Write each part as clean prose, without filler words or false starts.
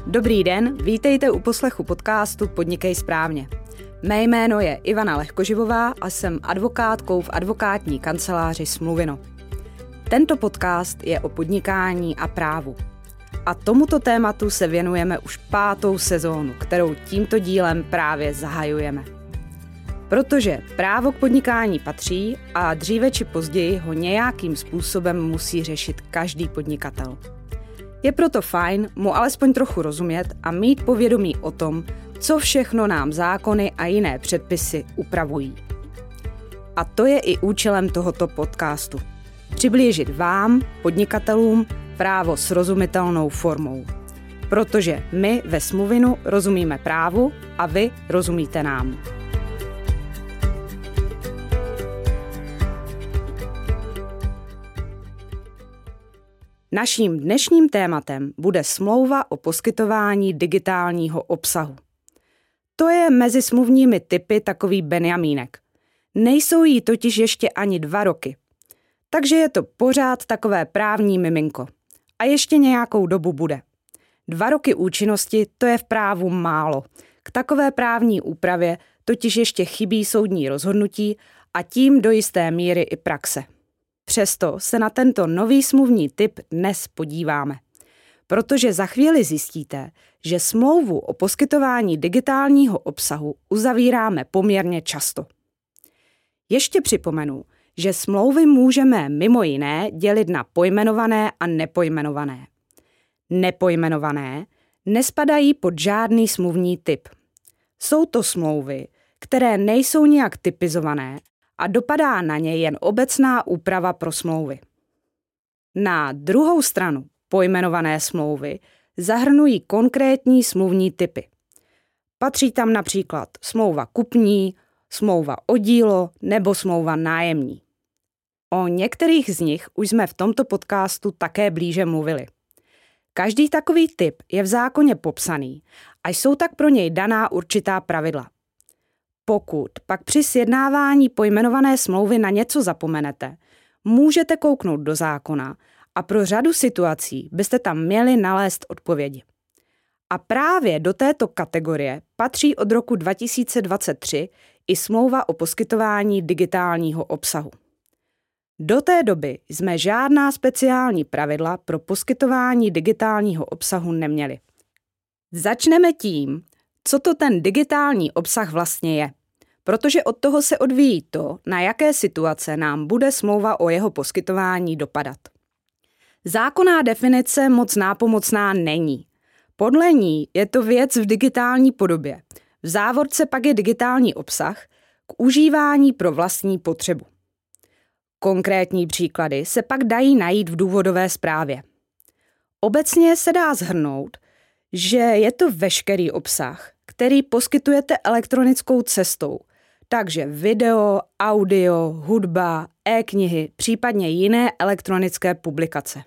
Dobrý den, vítejte u poslechu podcastu Podnikej správně. Mé jméno je Ivana Lehkoživová a jsem advokátkou v advokátní kanceláři Smluvino. Tento podcast je o podnikání a právu. A tomuto tématu se věnujeme už 5. sezónu, kterou tímto dílem právě zahajujeme. Protože právo k podnikání patří a dříve či později ho nějakým způsobem musí řešit každý podnikatel. Je proto fajn mu alespoň trochu rozumět a mít povědomí o tom, co všechno nám zákony a jiné předpisy upravují. A to je i účelem tohoto podcastu. Přiblížit vám, podnikatelům, právo srozumitelnou formou. Protože my ve Smluvinu rozumíme právu a vy rozumíte nám. Naším dnešním tématem bude smlouva o poskytování digitálního obsahu. To je mezi smluvními typy takový benjamínek. Nejsou jí totiž ještě ani 2 roky. Takže je to pořád takové právní miminko. A ještě nějakou dobu bude. 2 roky účinnosti, to je v právu málo. K takové právní úpravě totiž ještě chybí soudní rozhodnutí a tím do jisté míry i praxe. Přesto se na tento nový smluvní typ dnes podíváme. Protože za chvíli zjistíte, že smlouvu o poskytování digitálního obsahu uzavíráme poměrně často. Ještě připomenu, že smlouvy můžeme mimo jiné dělit na pojmenované a nepojmenované. Nepojmenované nespadají pod žádný smluvní typ. Jsou to smlouvy, které nejsou nijak typizované a dopadá na ně jen obecná úprava pro smlouvy. Na druhou stranu pojmenované smlouvy zahrnují konkrétní smluvní typy. Patří tam například smlouva kupní, smlouva o dílo nebo smlouva nájemní. O některých z nich už jsme v tomto podcastu také blíže mluvili. Každý takový typ je v zákoně popsaný a jsou tak pro něj daná určitá pravidla. Pokud pak při sjednávání pojmenované smlouvy na něco zapomenete, můžete kouknout do zákona a pro řadu situací byste tam měli nalézt odpovědi. A právě do této kategorie patří od roku 2023 i smlouva o poskytování digitálního obsahu. Do té doby jsme žádná speciální pravidla pro poskytování digitálního obsahu neměli. Začneme tím, co to ten digitální obsah vlastně je. Protože od toho se odvíjí to, na jaké situace nám bude smlouva o jeho poskytování dopadat. Zákonná definice moc nápomocná není. Podle ní je to věc v digitální podobě. V závorce pak je digitální obsah k užívání pro vlastní potřebu. Konkrétní příklady se pak dají najít v důvodové zprávě. Obecně se dá shrnout, že je to veškerý obsah, který poskytujete elektronickou cestou, takže video, audio, hudba, e-knihy, případně jiné elektronické publikace.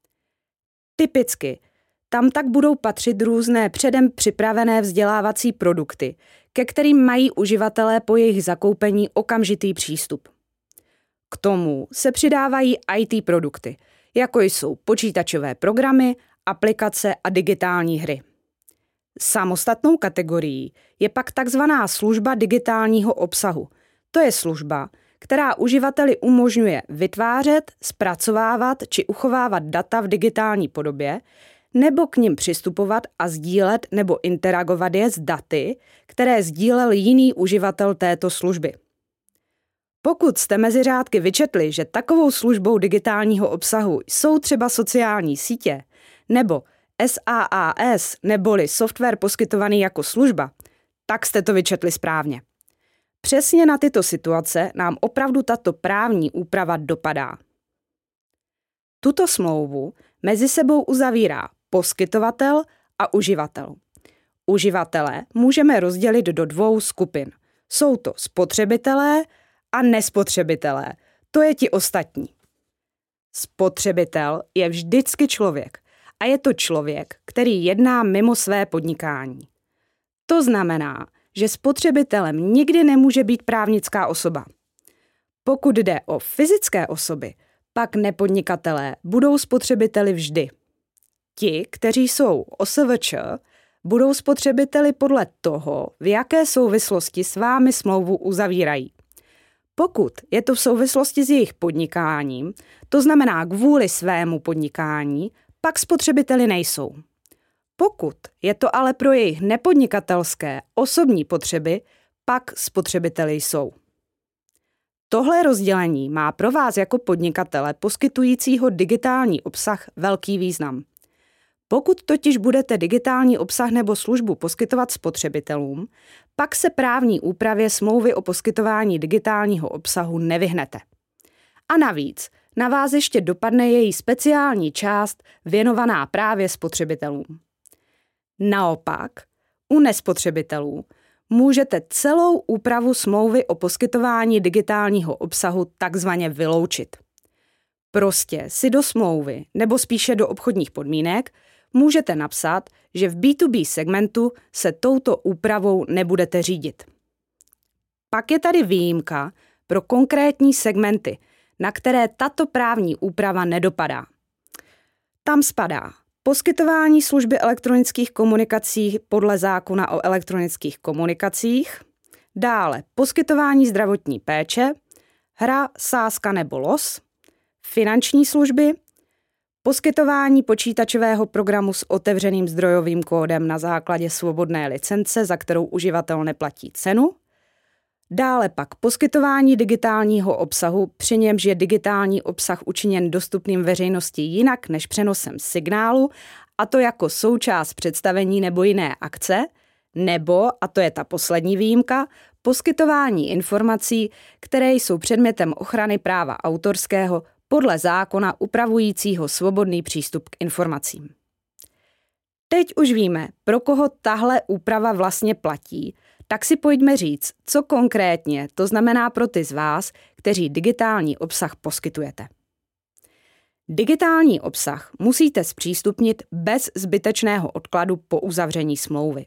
Typicky tam tak budou patřit různé předem připravené vzdělávací produkty, ke kterým mají uživatelé po jejich zakoupení okamžitý přístup. K tomu se přidávají IT produkty, jako jsou počítačové programy, aplikace a digitální hry. Samostatnou kategorií je pak takzvaná služba digitálního obsahu. To je služba, která uživateli umožňuje vytvářet, zpracovávat či uchovávat data v digitální podobě, nebo k nim přistupovat a sdílet nebo interagovat je s daty, které sdílel jiný uživatel této služby. Pokud jste mezi řádky vyčetli, že takovou službou digitálního obsahu jsou třeba sociální sítě nebo SaaS neboli software poskytovaný jako služba, tak jste to vyčetli správně. Přesně na tyto situace nám opravdu tato právní úprava dopadá. Tuto smlouvu mezi sebou uzavírá poskytovatel a uživatel. Uživatele můžeme rozdělit do 2 skupin. Jsou to spotřebitelé a nespotřebitelé. To je ti ostatní. Spotřebitel je vždycky člověk. A je to člověk, který jedná mimo své podnikání. To znamená, že spotřebitelem nikdy nemůže být právnická osoba. Pokud jde o fyzické osoby, pak nepodnikatelé budou spotřebiteli vždy. Ti, kteří jsou OSVČ, budou spotřebiteli podle toho, v jaké souvislosti s vámi smlouvu uzavírají. Pokud je to v souvislosti s jejich podnikáním, to znamená kvůli svému podnikání, pak spotřebiteli nejsou. Pokud je to ale pro jejich nepodnikatelské osobní potřeby, pak spotřebiteli jsou. Tohle rozdělení má pro vás jako podnikatele poskytujícího digitální obsah velký význam. Pokud totiž budete digitální obsah nebo službu poskytovat spotřebitelům, pak se právní úpravě smlouvy o poskytování digitálního obsahu nevyhnete. A navíc na vás ještě dopadne její speciální část věnovaná právě spotřebitelům. Naopak, u nespotřebitelů můžete celou úpravu smlouvy o poskytování digitálního obsahu takzvaně vyloučit. Prostě si do smlouvy, nebo spíše do obchodních podmínek, můžete napsat, že v B2B segmentu se touto úpravou nebudete řídit. Pak je tady výjimka pro konkrétní segmenty, na které tato právní úprava nedopadá. Tam spadá poskytování služby elektronických komunikací podle zákona o elektronických komunikacích, dále poskytování zdravotní péče, hra, sázka nebo los, finanční služby, poskytování počítačového programu s otevřeným zdrojovým kódem na základě svobodné licence, za kterou uživatel neplatí cenu, dále pak poskytování digitálního obsahu, při němž je digitální obsah učiněn dostupným veřejnosti jinak než přenosem signálu, a to jako součást představení nebo jiné akce, nebo, a to je ta poslední výjimka, poskytování informací, které jsou předmětem ochrany práva autorského podle zákona upravujícího svobodný přístup k informacím. Teď už víme, pro koho tahle úprava vlastně platí, tak si pojďme říct, co konkrétně to znamená pro ty z vás, kteří digitální obsah poskytujete. Digitální obsah musíte zpřístupnit bez zbytečného odkladu po uzavření smlouvy.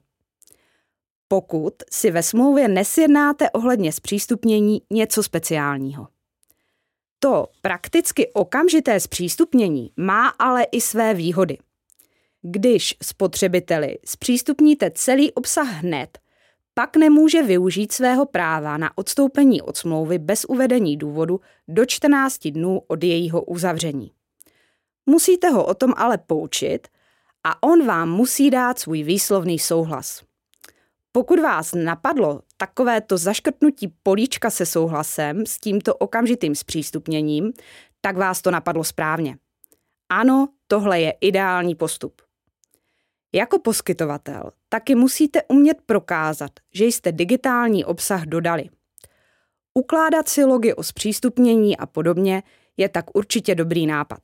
Pokud si ve smlouvě nesjednáte ohledně zpřístupnění něco speciálního. To prakticky okamžité zpřístupnění má ale i své výhody. Když spotřebiteli zpřístupníte celý obsah hned, pak nemůže využít svého práva na odstoupení od smlouvy bez uvedení důvodu do 14 dnů od jejího uzavření. Musíte ho o tom ale poučit a on vám musí dát svůj výslovný souhlas. Pokud vás napadlo takovéto zaškrtnutí políčka se souhlasem s tímto okamžitým zpřístupněním, tak vás to napadlo správně. Ano, tohle je ideální postup. Jako poskytovatel taky musíte umět prokázat, že jste digitální obsah dodali. Ukládat si logy o zpřístupnění a podobně je tak určitě dobrý nápad.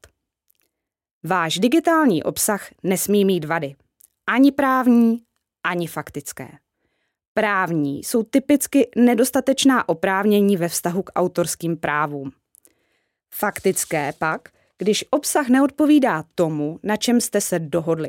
Váš digitální obsah nesmí mít vady. Ani právní, ani faktické. Právní jsou typicky nedostatečná oprávnění ve vztahu k autorským právům. Faktické pak, když obsah neodpovídá tomu, na čem jste se dohodli.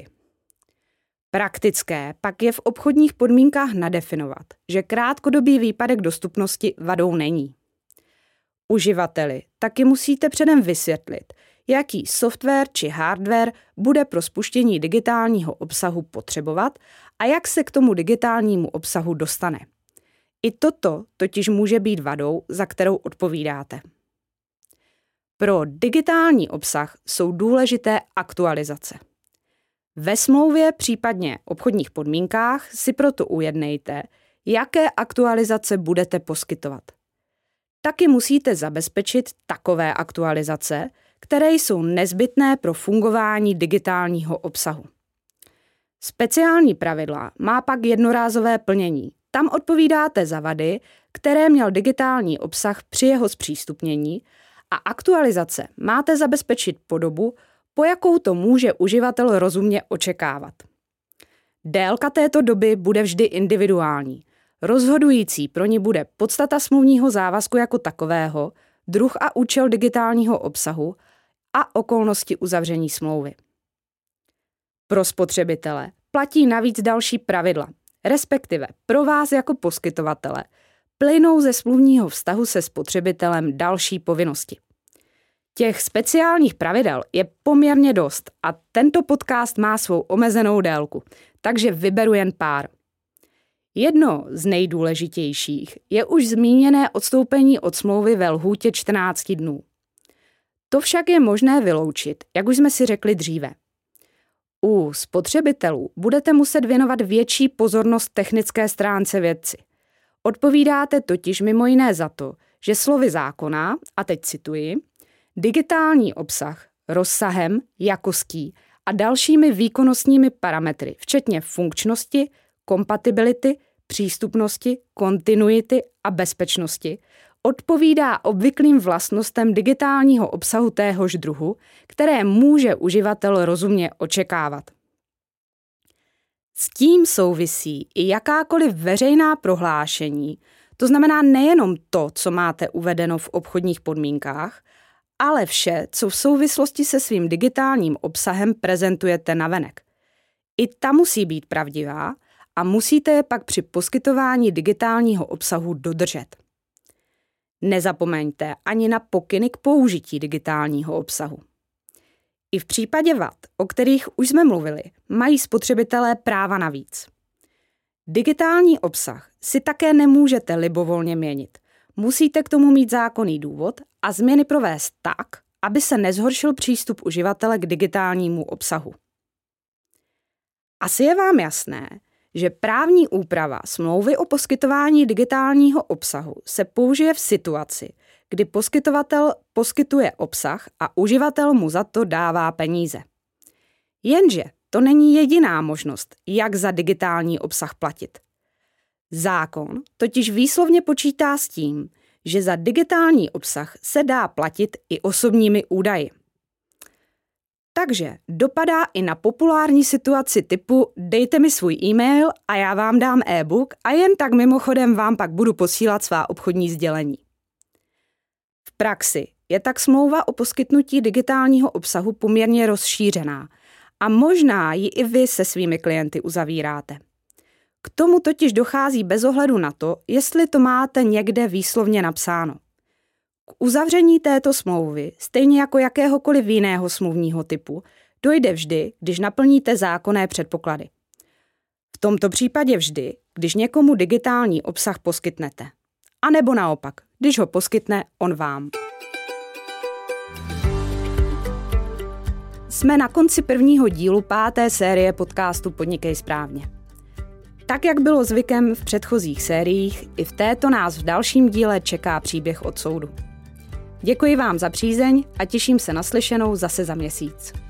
Praktické pak je v obchodních podmínkách nadefinovat, že krátkodobý výpadek dostupnosti vadou není. Uživateli taky musíte předem vysvětlit, jaký software či hardware bude pro spuštění digitálního obsahu potřebovat a jak se k tomu digitálnímu obsahu dostane. I toto totiž může být vadou, za kterou odpovídáte. Pro digitální obsah jsou důležité aktualizace. Ve smlouvě, případně obchodních podmínkách si proto ujednejte, jaké aktualizace budete poskytovat. Taky musíte zabezpečit takové aktualizace, které jsou nezbytné pro fungování digitálního obsahu. Speciální pravidla má pak jednorázové plnění. Tam odpovídáte za vady, které měl digitální obsah při jeho zpřístupnění, a aktualizace máte zabezpečit po dobu, po jakou to může uživatel rozumně očekávat. Délka této doby bude vždy individuální. Rozhodující pro ní bude podstata smluvního závazku jako takového, druh a účel digitálního obsahu a okolnosti uzavření smlouvy. Pro spotřebitele platí navíc další pravidla, respektive pro vás jako poskytovatele plynou ze smluvního vztahu se spotřebitelem další povinnosti. Těch speciálních pravidel je poměrně dost a tento podcast má svou omezenou délku, takže vyberu jen pár. Jedno z nejdůležitějších je už zmíněné odstoupení od smlouvy ve lhůtě 14 dnů. To však je možné vyloučit, jak už jsme si řekli dříve. U spotřebitelů budete muset věnovat větší pozornost technické stránce věci. Odpovídáte totiž mimo jiné za to, že slovy zákona, a teď cituji, digitální obsah rozsahem, jakostí a dalšími výkonnostními parametry, včetně funkčnosti, kompatibility, přístupnosti, kontinuity a bezpečnosti, odpovídá obvyklým vlastnostem digitálního obsahu téhož druhu, které může uživatel rozumně očekávat. S tím souvisí i jakákoliv veřejná prohlášení, to znamená nejenom to, co máte uvedeno v obchodních podmínkách, ale vše, co v souvislosti se svým digitálním obsahem prezentujete navenek. I ta musí být pravdivá a musíte je pak při poskytování digitálního obsahu dodržet. Nezapomeňte ani na pokyny k použití digitálního obsahu. I v případě vad, o kterých už jsme mluvili, mají spotřebitelé práva navíc. Digitální obsah si také nemůžete libovolně měnit. Musíte k tomu mít zákonný důvod a změny provést tak, aby se nezhoršil přístup uživatele k digitálnímu obsahu. Asi je vám jasné, že právní úprava smlouvy o poskytování digitálního obsahu se použije v situaci, kdy poskytovatel poskytuje obsah a uživatel mu za to dává peníze. Jenže to není jediná možnost, jak za digitální obsah platit. Zákon totiž výslovně počítá s tím, že za digitální obsah se dá platit i osobními údaji. Takže dopadá i na populární situaci typu dejte mi svůj e-mail a já vám dám e-book a jen tak mimochodem vám pak budu posílat svá obchodní sdělení. V praxi je tak smlouva o poskytnutí digitálního obsahu poměrně rozšířená a možná ji i vy se svými klienty uzavíráte. K tomu totiž dochází bez ohledu na to, jestli to máte někde výslovně napsáno. K uzavření této smlouvy, stejně jako jakéhokoliv jiného smluvního typu, dojde vždy, když naplníte zákonné předpoklady. V tomto případě vždy, když někomu digitální obsah poskytnete. A nebo naopak, když ho poskytne on vám. Jsme na konci prvního dílu 5. série podcastu Podnikej správně. Tak, jak bylo zvykem v předchozích sériích, i v této nás v dalším díle čeká příběh od soudu. Děkuji vám za přízeň a těším se na slyšenou zase za měsíc.